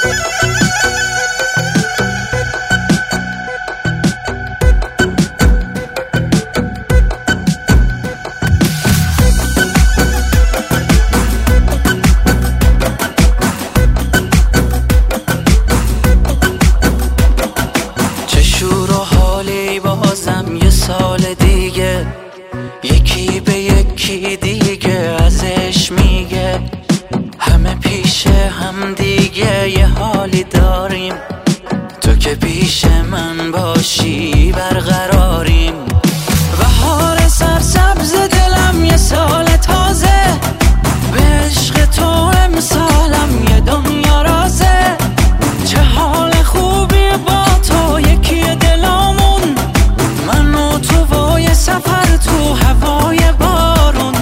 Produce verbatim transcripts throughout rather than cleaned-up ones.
سال دیگه یکی به یکی دیگه ازش میگه همه پیش هم دیگه یه حالی داریم، تو که پیش من باشی برقراریم. بهار سرسبز دلم یه سال تازه، به عشق تو امسالم یه دنیا رازه. چه حال خوبی با تو یکی دلامون، من و تو و یه سفر تو هوای بارون.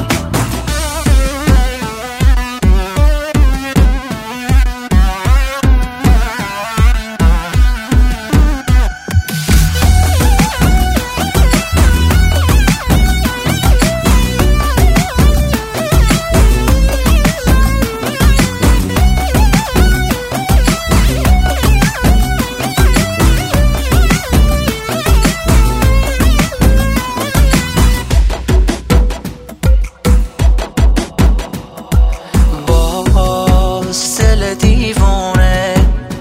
دیوونه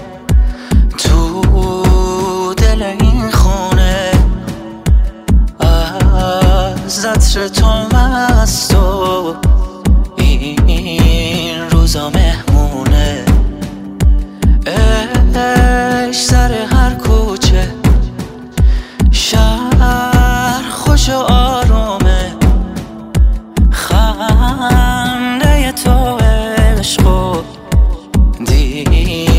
تو دل این خونه، از عطر تو مست و این روزا مهمونه. عشق سر هر کوچه، شهر خوش و آرومه، خنده تو عشق و دی